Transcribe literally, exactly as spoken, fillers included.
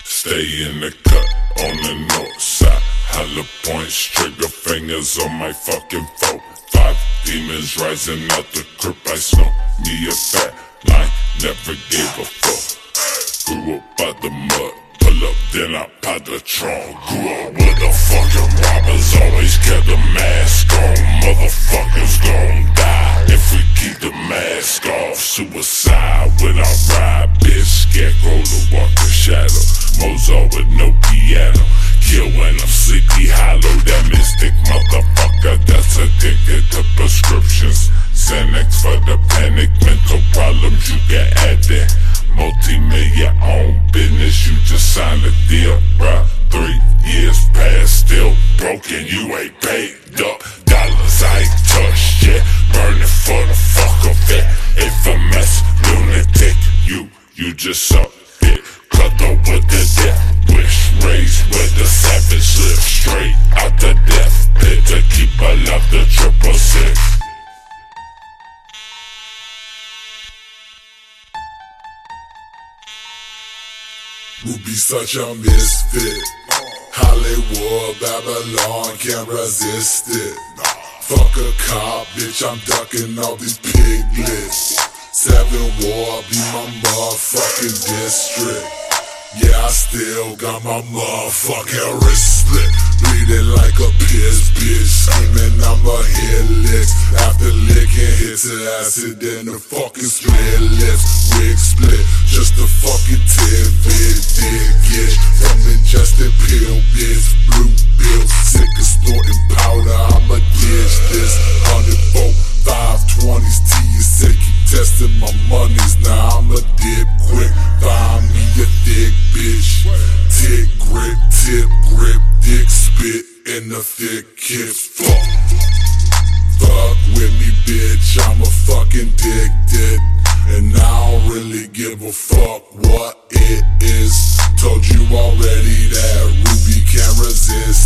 Stay in the cut on the north side. Hollow points, trigger fingers on my fucking foe. Five demons rising out the crib. I smoke me a fat line, never gave a fuck. Grew up by the mud, pull up, then I pop the trunk. Grew up with the fucking robbers, always kept the mask on. Motherfuckers gon' die if we keep the mask off. Suicide when I ride, bitch. Scarecrow to walk the shadow. Mozart with no piano. Kill when I'm sleepy hollow. That mystic motherfucker that's addicted to prescriptions. Xanax for the panic, mental problems you can add that. Multi-million own business, you just signed a deal, bruh. Three years past, still broken, you ain't paid up. Dollars I ain't touched yet, burning for the fuck of it. Infamous lunatic, you, you just suck it. Cut up with the death wish, raised with the savage live straight out the death pit to keep alive the triple six. Ruby such a misfit. Hollywood, Babylon, can't resist it. Fuck a cop, bitch, I'm ducking all these piglets. Seven War, be my motherfucking district. Yeah, I still got my motherfucking wrist slit. Bleeding like a piss bitch, screaming I'ma hit licks. After licking, hits of acid, then the fucking split lips. Wig split, just a fucking tidbit. Dig it from ingested pill bits. Blue bill, sick of snorting powder. I'ma ditch this. Hundred-four, five twenties, T you say keep testing my monies. Now I'ma dip quick. Find me a thick bitch. Tick grip, tip grip, dick spit in the thick kips. Fuck. Fuck with me, bitch. I'm a fucking addicted. And I don't really give a fuck what it is. Told you already that Ruby can't resist